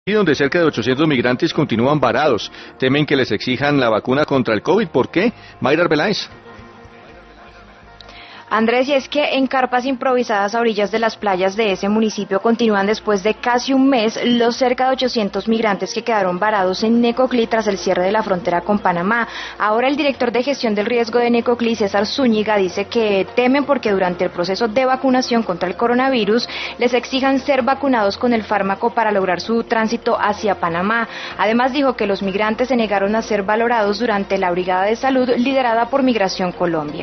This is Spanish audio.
Y donde cerca de 800 migrantes continúan varados. Temen que les exijan la vacuna contra el COVID. ¿Por qué? Mayra Arbeláez. Andrés, y es que en carpas improvisadas a orillas de las playas de ese municipio continúan después de casi un mes los cerca de 800 migrantes que quedaron varados en Necoclí tras el cierre de la frontera con Panamá. Ahora el director de gestión del riesgo de Necoclí, César Zúñiga, dice que temen porque durante el proceso de vacunación contra el coronavirus les exijan ser vacunados con el fármaco para lograr su tránsito hacia Panamá. Además dijo que los migrantes se negaron a ser valorados durante la brigada de salud liderada por Migración Colombia.